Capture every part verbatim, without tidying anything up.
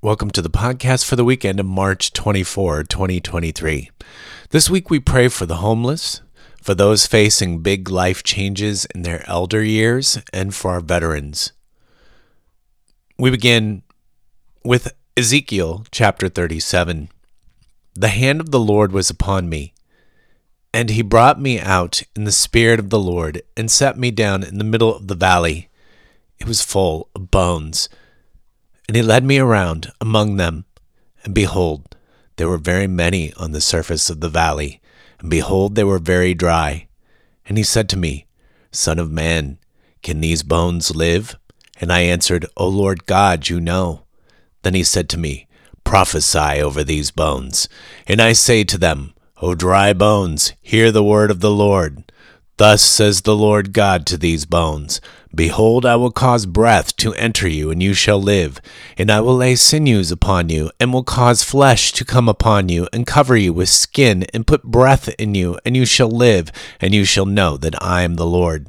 Welcome to the podcast for the weekend of March twenty-fourth, twenty twenty-three. This week we pray for the homeless, for those facing big life changes in their elder years, and for our veterans. We begin with Ezekiel chapter thirty-seven. The hand of the Lord was upon me, and he brought me out in the spirit of the Lord and set me down in the middle of the valley. It was full of bones. And he led me around among them, and behold, there were very many on the surface of the valley, and behold, they were very dry. And he said to me, Son of man, can these bones live? And I answered, O Lord God, you know. Then he said to me, Prophesy over these bones. And I say to them, O dry bones, hear the word of the Lord. Thus says the Lord God to these bones, Behold, I will cause breath to enter you, and you shall live. And I will lay sinews upon you, and will cause flesh to come upon you, and cover you with skin, and put breath in you, and you shall live, and you shall know that I am the Lord.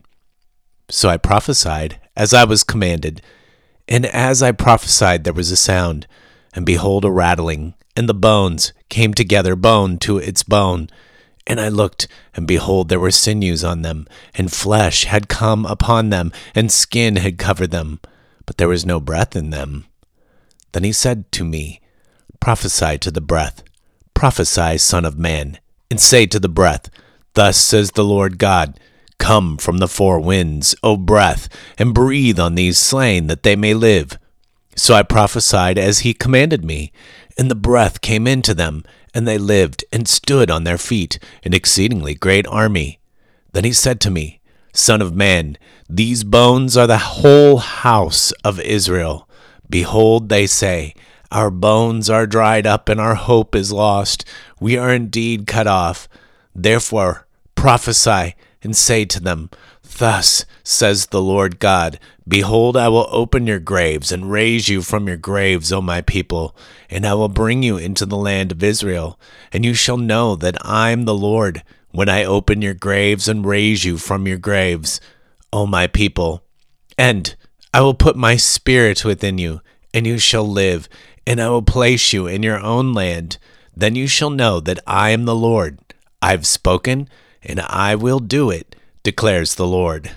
So I prophesied, as I was commanded. And as I prophesied, there was a sound, and behold, a rattling, and the bones came together, bone to its bone. And I looked, and behold, there were sinews on them, and flesh had come upon them, and skin had covered them, but there was no breath in them. Then he said to me, Prophesy to the breath, prophesy, Son of man, and say to the breath, Thus says the Lord God, Come from the four winds, O breath, and breathe on these slain, that they may live. So I prophesied as he commanded me, and the breath came into them, and they lived and stood on their feet, an exceedingly great army. Then he said to me, Son of man, these bones are the whole house of Israel. Behold, they say, Our bones are dried up, and our hope is lost. We are indeed cut off. Therefore prophesy, and say to them, Thus says the Lord God, Behold, I will open your graves and raise you from your graves, O my people, and I will bring you into the land of Israel, and you shall know that I am the Lord, when I open your graves and raise you from your graves, O my people. And I will put my spirit within you, and you shall live, and I will place you in your own land. Then you shall know that I am the Lord. I have spoken, and I will do it, declares the Lord.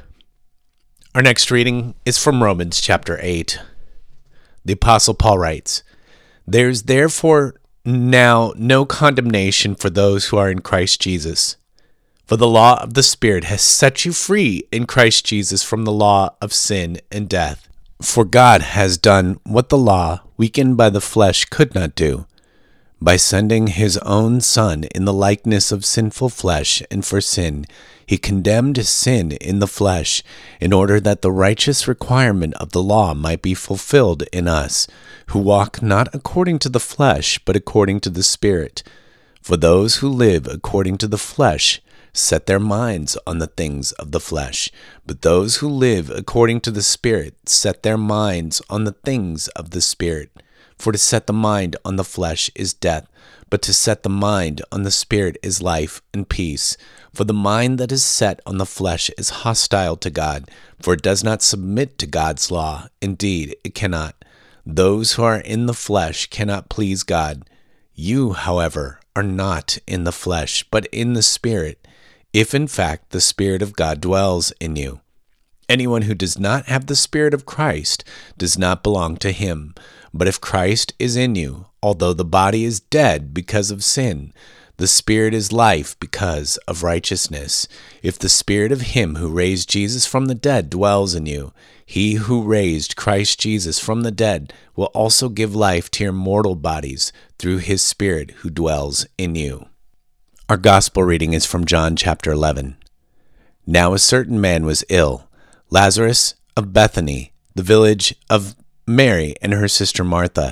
Our next reading is from Romans chapter eight. The Apostle Paul writes, There is therefore now no condemnation for those who are in Christ Jesus. For the law of the Spirit has set you free in Christ Jesus from the law of sin and death. For God has done what the law, weakened by the flesh, could not do, by sending his own Son in the likeness of sinful flesh, and for sin, he condemned sin in the flesh, in order that the righteous requirement of the law might be fulfilled in us, who walk not according to the flesh, but according to the Spirit. For those who live according to the flesh set their minds on the things of the flesh, but those who live according to the Spirit set their minds on the things of the Spirit. For to set the mind on the flesh is death, but to set the mind on the Spirit is life and peace. For the mind that is set on the flesh is hostile to God, for it does not submit to God's law. Indeed, it cannot. Those who are in the flesh cannot please God. You, however, are not in the flesh, but in the Spirit, if in fact the Spirit of God dwells in you. Anyone who does not have the Spirit of Christ does not belong to him. But if Christ is in you, although the body is dead because of sin, the Spirit is life because of righteousness. If the Spirit of him who raised Jesus from the dead dwells in you, he who raised Christ Jesus from the dead will also give life to your mortal bodies through his Spirit who dwells in you. Our gospel reading is from John chapter eleven. Now a certain man was ill, Lazarus of Bethany, the village of Mary and her sister Martha.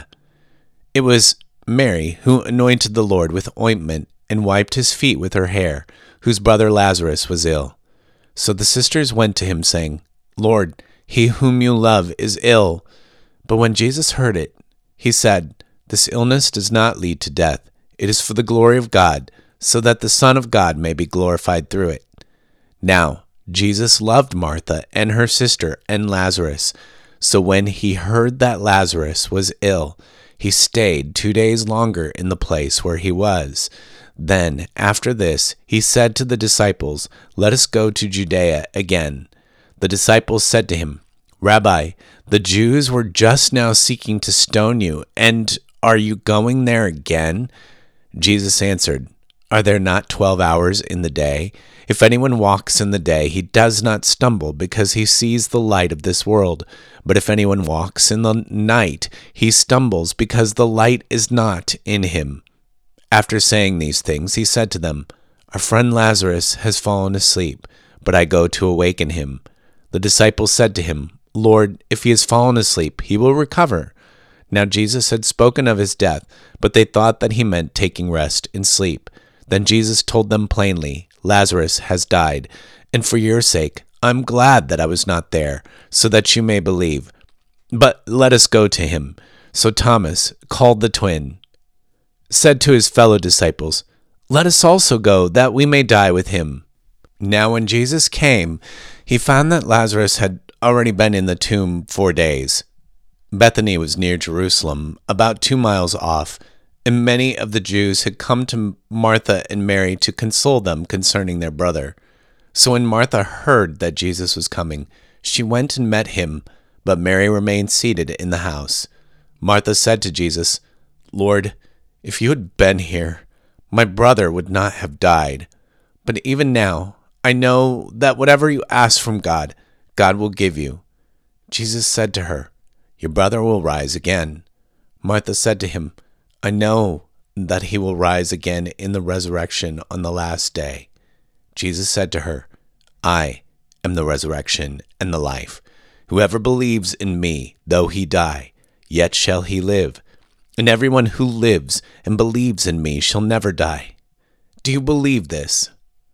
It was Mary who anointed the Lord with ointment and wiped his feet with her hair, whose brother Lazarus was ill. So the sisters went to him, saying, Lord, he whom you love is ill. But when Jesus heard it, he said, This illness does not lead to death. It is for the glory of God, so that the Son of God may be glorified through it. Now Jesus loved Martha and her sister and Lazarus. So when he heard that Lazarus was ill, he stayed two days longer in the place where he was. Then, after this, he said to the disciples, "Let us go to Judea again." The disciples said to him, "Rabbi, the Jews were just now seeking to stone you, and are you going there again?" Jesus answered, "Are there not twelve hours in the day? If anyone walks in the day, he does not stumble because he sees the light of this world. But if anyone walks in the night, he stumbles because the light is not in him." After saying these things, he said to them, "Our friend Lazarus has fallen asleep, but I go to awaken him." The disciples said to him, "Lord, if he has fallen asleep, he will recover." Now Jesus had spoken of his death, but they thought that he meant taking rest in sleep. Then Jesus told them plainly, "Lazarus has died, and for your sake I'm glad that I was not there, so that you may believe. But let us go to him." So Thomas, called the twin, said to his fellow disciples, "Let us also go, that we may die with him." Now when Jesus came, he found that Lazarus had already been in the tomb four days. Bethany was near Jerusalem, about two miles off, and many of the Jews had come to Martha and Mary to console them concerning their brother. So when Martha heard that Jesus was coming, she went and met him, but Mary remained seated in the house. Martha said to Jesus, "Lord, if you had been here, my brother would not have died. But even now, I know that whatever you ask from God, God will give you." Jesus said to her, "Your brother will rise again." Martha said to him, "I know that he will rise again in the resurrection on the last day." Jesus said to her, "I am the resurrection and the life. Whoever believes in me, though he die, yet shall he live. And everyone who lives and believes in me shall never die. Do you believe this?"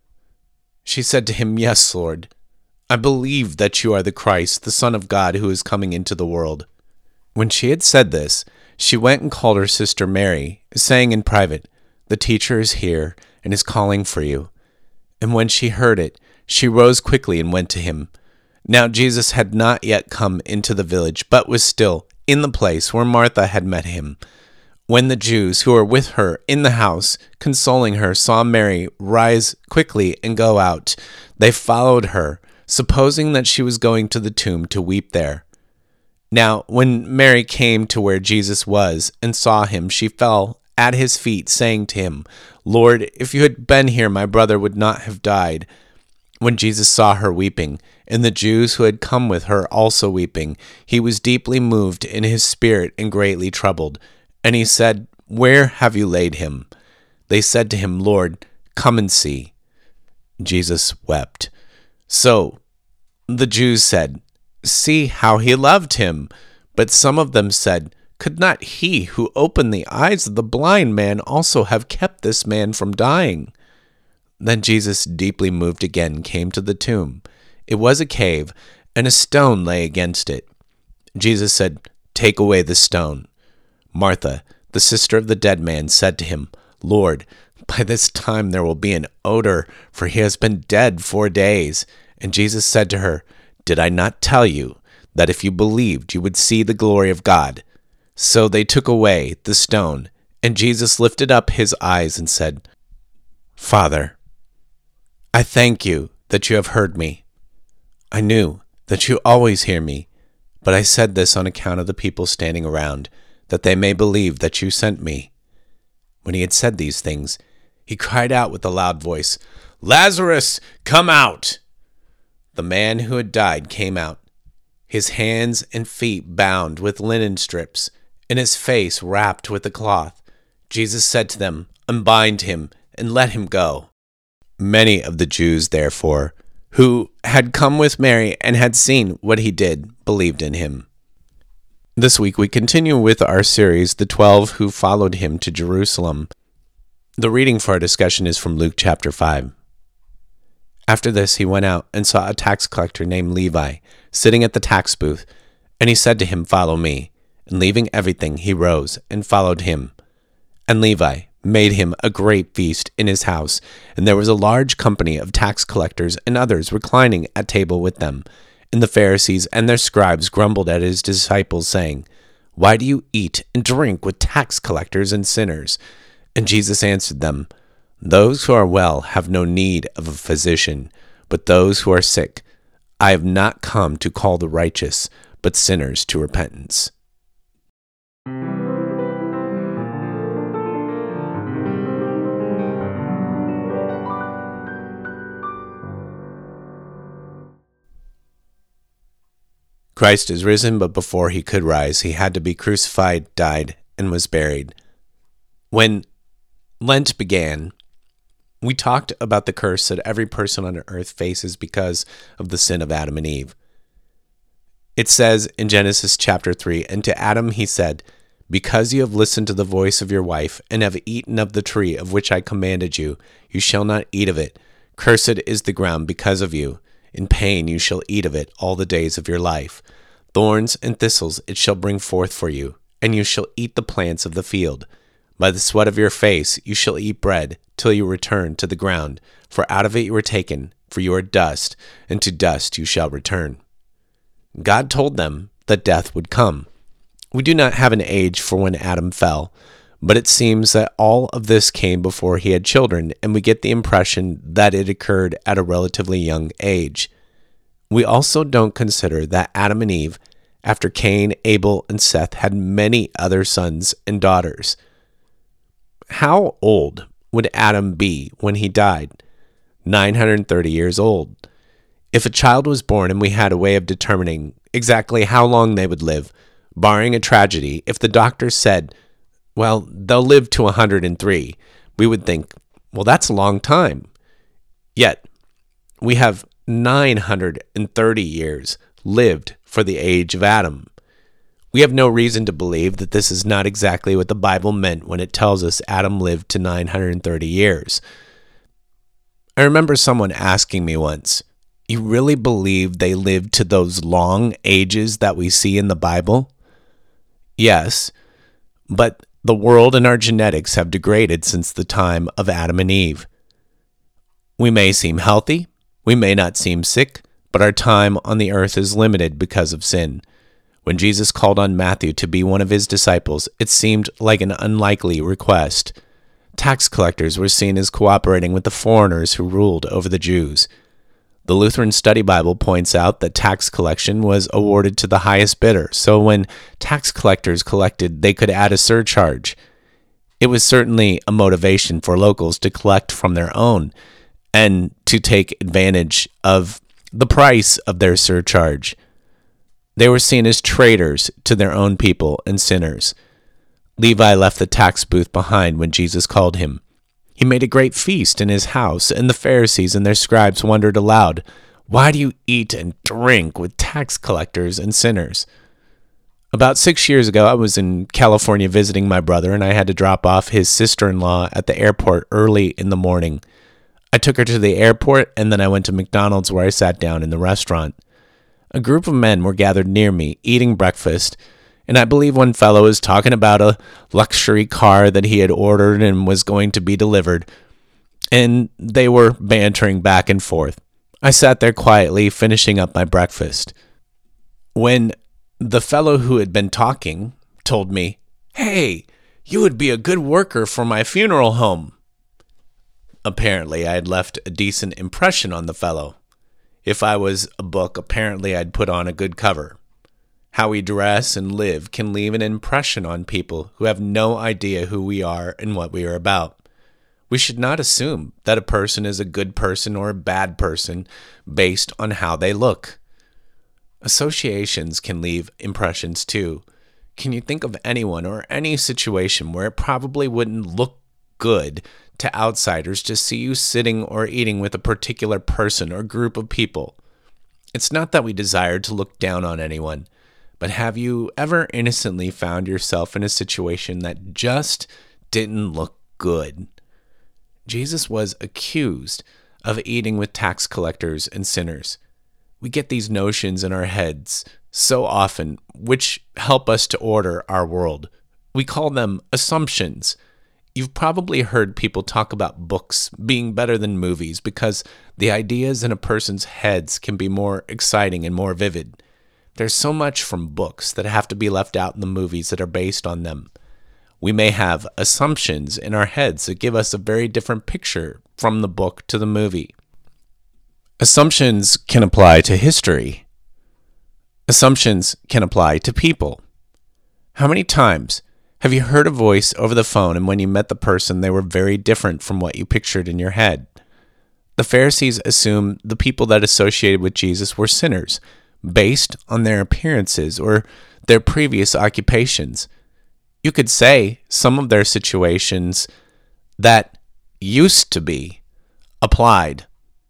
She said to him, "Yes, Lord. I believe that you are the Christ, the Son of God, who is coming into the world." When she had said this, she went and called her sister Mary, saying in private, "The teacher is here and is calling for you." And when she heard it, she rose quickly and went to him. Now Jesus had not yet come into the village, but was still in the place where Martha had met him. When the Jews who were with her in the house, consoling her, saw Mary rise quickly and go out, they followed her, supposing that she was going to the tomb to weep there. Now, when Mary came to where Jesus was and saw him, she fell at his feet, saying to him, "Lord, if you had been here, my brother would not have died." When Jesus saw her weeping, and the Jews who had come with her also weeping, he was deeply moved in his spirit and greatly troubled. And he said, "Where have you laid him?" They said to him, "Lord, come and see." Jesus wept. So the Jews said, "See how he loved him." But some of them said, "Could not he who opened the eyes of the blind man also have kept this man from dying?" Then Jesus, deeply moved again, came to the tomb. It was a cave, and a stone lay against it. Jesus said, "Take away the stone." Martha, the sister of the dead man, said to him, "Lord, by this time there will be an odor, for he has been dead four days." And Jesus said to her, "Did I not tell you that if you believed, you would see the glory of God?" So they took away the stone, and Jesus lifted up his eyes and said, "Father, I thank you that you have heard me. I knew that you always hear me, but I said this on account of the people standing around, that they may believe that you sent me." When he had said these things, he cried out with a loud voice, "Lazarus, come out!" The man who had died came out, his hands and feet bound with linen strips, and his face wrapped with a cloth. Jesus said to them, "Unbind him and let him go." Many of the Jews, therefore, who had come with Mary and had seen what he did, believed in him. This week we continue with our series, The Twelve Who Followed Him to Jerusalem. The reading for our discussion is from Luke chapter five. After this he went out and saw a tax collector named Levi sitting at the tax booth, and he said to him, "Follow me." And leaving everything, he rose and followed him. And Levi made him a great feast in his house, and there was a large company of tax collectors and others reclining at table with them. and the Pharisees and their scribes grumbled at his disciples, saying, "Why do you eat and drink with tax collectors and sinners?" And Jesus answered them, "Those who are well have no need of a physician, but those who are sick. I have not come to call the righteous, but sinners to repentance." Christ is risen, but before he could rise, he had to be crucified, died, and was buried. When Lent began, we talked about the curse that every person on earth faces because of the sin of Adam and Eve. It says in Genesis chapter three, "And to Adam he said, 'Because you have listened to the voice of your wife, and have eaten of the tree of which I commanded you, you shall not eat of it. Cursed is the ground because of you. In pain you shall eat of it all the days of your life. Thorns and thistles it shall bring forth for you, and you shall eat the plants of the field. By the sweat of your face you shall eat bread, till you return to the ground, for out of it you were taken, for you are dust, and to dust you shall return." God told them that death would come. We do not have an age for when Adam fell, but it seems that all of this came before he had children, and we get the impression that it occurred at a relatively young age. We also don't consider that Adam and Eve, after Cain, Abel, and Seth, had many other sons and daughters. How old would Adam be when he died? nine hundred thirty years old. If a child was born and we had a way of determining exactly how long they would live, barring a tragedy, if the doctor said, "Well, they'll live to one hundred three, we would think, well, that's a long time. Yet, we have nine hundred thirty years lived for the age of Adam. We have no reason to believe that this is not exactly what the Bible meant when it tells us Adam lived to nine hundred thirty years. I remember someone asking me once, "You really believe they lived to those long ages that we see in the Bible?" Yes, but the world and our genetics have degraded since the time of Adam and Eve. We may seem healthy, we may not seem sick, but our time on the earth is limited because of sin. When Jesus called on Matthew to be one of his disciples, it seemed like an unlikely request. Tax collectors were seen as cooperating with the foreigners who ruled over the Jews. The Lutheran Study Bible points out that tax collection was awarded to the highest bidder, so when tax collectors collected, they could add a surcharge. It was certainly a motivation for locals to collect from their own and to take advantage of the price of their surcharge. They were seen as traitors to their own people and sinners. Levi left the tax booth behind when Jesus called him. He made a great feast in his house, and the Pharisees and their scribes wondered aloud, "Why do you eat and drink with tax collectors and sinners?" About six years ago, I was in California visiting my brother, and I had to drop off his sister-in-law at the airport early in the morning. I took her to the airport, and then I went to McDonald's where I sat down in the restaurant. A group of men were gathered near me, eating breakfast, and I believe one fellow was talking about a luxury car that he had ordered and was going to be delivered, and they were bantering back and forth. I sat there quietly, finishing up my breakfast, when the fellow who had been talking told me, "Hey, you would be a good worker for my funeral home." Apparently, I had left a decent impression on the fellow. If I was a book, apparently I'd put on a good cover. How we dress and live can leave an impression on people who have no idea who we are and what we are about. We should not assume that a person is a good person or a bad person based on how they look. Associations can leave impressions too. Can you think of anyone or any situation where it probably wouldn't look good to outsiders to see you sitting or eating with a particular person or group of people? It's not that we desire to look down on anyone, but have you ever innocently found yourself in a situation that just didn't look good? Jesus was accused of eating with tax collectors and sinners. We get these notions in our heads so often, which help us to order our world. We call them assumptions. You've probably heard people talk about books being better than movies because the ideas in a person's heads can be more exciting and more vivid. There's so much from books that have to be left out in the movies that are based on them. We may have assumptions in our heads that give us a very different picture from the book to the movie. Assumptions can apply to history. Assumptions can apply to people. How many times have you heard a voice over the phone and when you met the person they were very different from what you pictured in your head? The Pharisees assumed the people that associated with Jesus were sinners based on their appearances or their previous occupations. You could say some of their situations that used to be applied,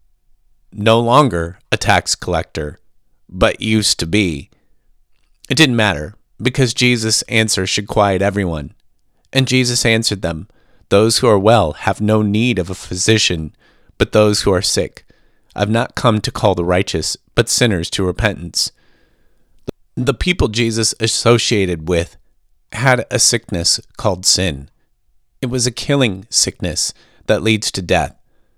no longer a tax collector, but used to be. It didn't matter because Jesus' answer should quiet everyone. And Jesus answered them, "Those who are well have no need of a physician, but those who are sick. I've not come to call the righteous, but sinners to repentance." The people Jesus associated with had a sickness called sin. It was a killing sickness that leads to death.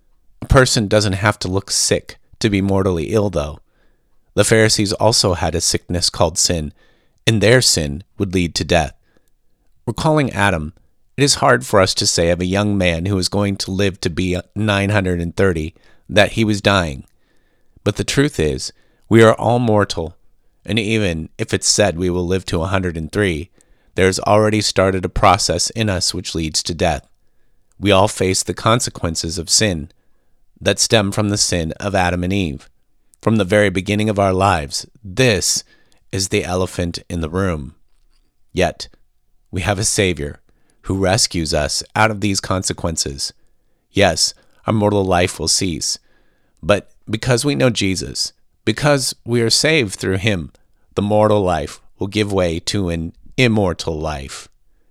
A person doesn't have to look sick to be mortally ill, though. The Pharisees also had a sickness called sin, and their sin would lead to death. Recalling Adam, it is hard for us to say of a young man who was going to live to be nine hundred thirty that he was dying. But the truth is, we are all mortal, and even if it's said we will live to one hundred three, there has already started a process in us which leads to death. We all face the consequences of sin that stem from the sin of Adam and Eve. From the very beginning of our lives, this is the elephant in the room. Yet, we have a Savior who rescues us out of these consequences. Yes, our mortal life will cease, but because we know Jesus, because we are saved through him, the mortal life will give way to an immortal life.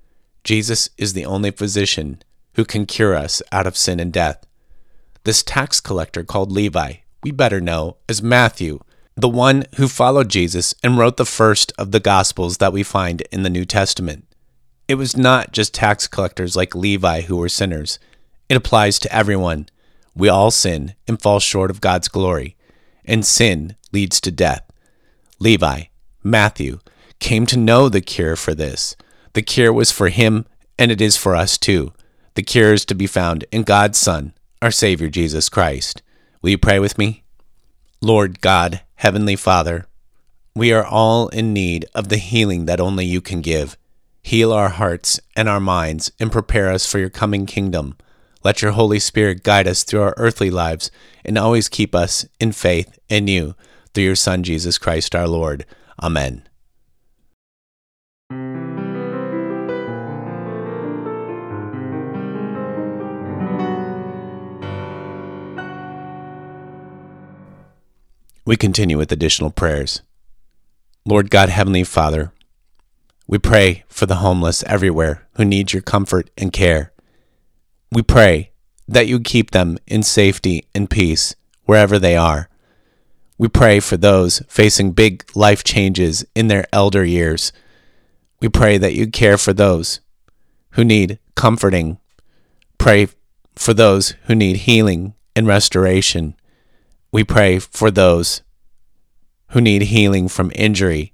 Jesus is the only physician who can cure us out of sin and death. This tax collector called Levi, we better know as Matthew, the one who followed Jesus and wrote the first of the Gospels that we find in the New Testament. It was not just tax collectors like Levi who were sinners. It applies to everyone. We all sin and fall short of God's glory, and sin leads to death. Levi, Matthew, came to know the cure for this. The cure was for him, and it is for us too. The cure is to be found in God's Son, our Savior Jesus Christ. Will you pray with me? Lord God, Heavenly Father, we are all in need of the healing that only you can give. Heal our hearts and our minds and prepare us for your coming kingdom. Let your Holy Spirit guide us through our earthly lives and always keep us in faith in you through your Son, Jesus Christ our Lord. Amen. We continue with additional prayers. Lord God, Heavenly Father, we pray for the homeless everywhere who need your comfort and care. We pray that you keep them in safety and peace wherever they are. We pray for those facing big life changes in their elder years. We pray that you care for those who need comforting. Pray for those who need healing and restoration. We pray for those who need healing from injury.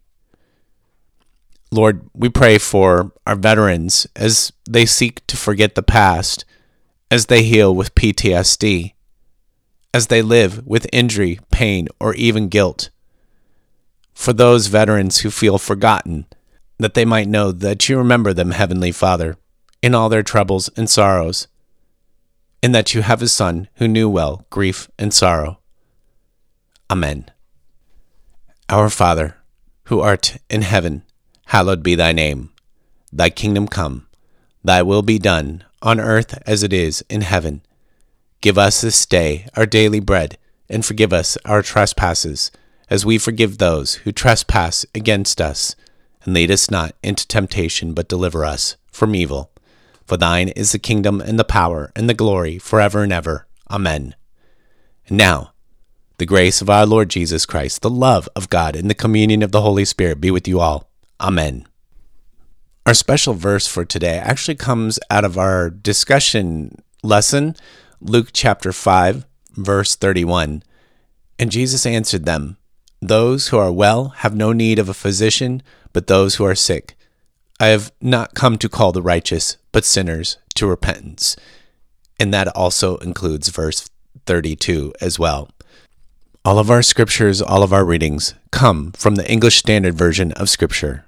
Lord, we pray for our veterans as they seek to forget the past, as they heal with P T S D, as they live with injury, pain, or even guilt. For those veterans who feel forgotten, that they might know that you remember them, Heavenly Father, in all their troubles and sorrows, and that you have a Son who knew well grief and sorrow. Amen. Our Father, who art in heaven, hallowed be thy name. Thy kingdom come, thy will be done, on earth as it is in heaven. Give us this day our daily bread, and forgive us our trespasses, as we forgive those who trespass against us. And lead us not into temptation, but deliver us from evil. For thine is the kingdom and the power and the glory forever and ever. Amen. And now, the grace of our Lord Jesus Christ, the love of God, and the communion of the Holy Spirit be with you all. Amen. Our special verse for today actually comes out of our discussion lesson, Luke chapter five, verse thirty-one. And Jesus answered them, "Those who are well have no need of a physician, but those who are sick. I have not come to call the righteous, but sinners to repentance." And that also includes verse thirty-two as well. All of our scriptures, all of our readings come from the English Standard Version of Scripture.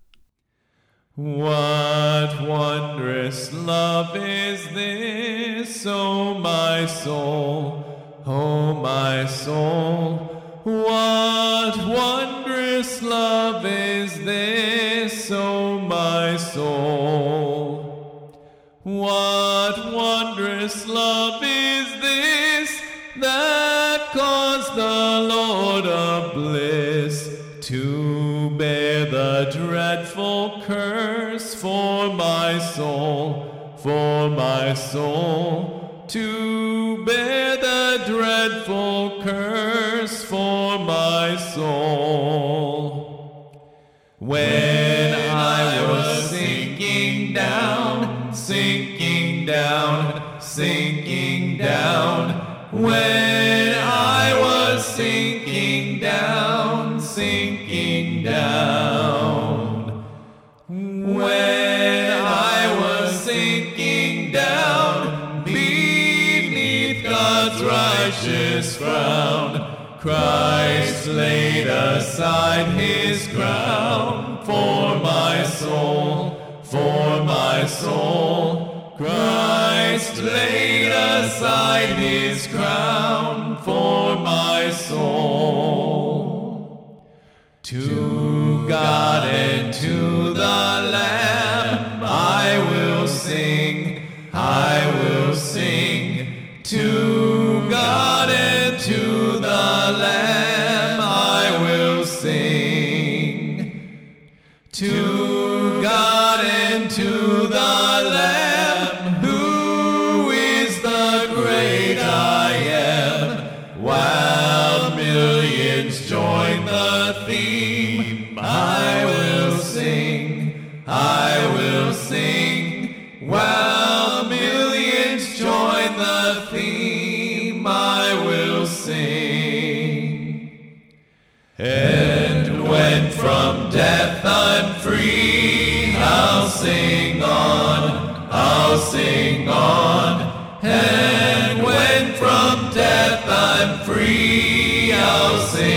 What wondrous love is this, O my soul, O my soul? What wondrous love is this, O my soul? What wondrous love is this that caused the Lord of bliss to bear the dreadful curse for my soul, for my soul, to bear the dreadful curse for my soul. When I was sinking down, sinking down, sinking down, when I was sinking down, sinking down, when I was sinking down beneath God's righteous frown, Christ laid aside his crown for my soul, for my soul. Christ laid aside his crown for my soul. To God and to the Lamb I will sing, I will sing. To God and to the Lamb I will sing. To God and to the Lamb, who is the great I am, while millions join the theme, I will sing, I will sing. While millions join the theme, I will sing. And when from death I'm free, I'll sing on, I'll sing on. And when from death I'm free, I'll sing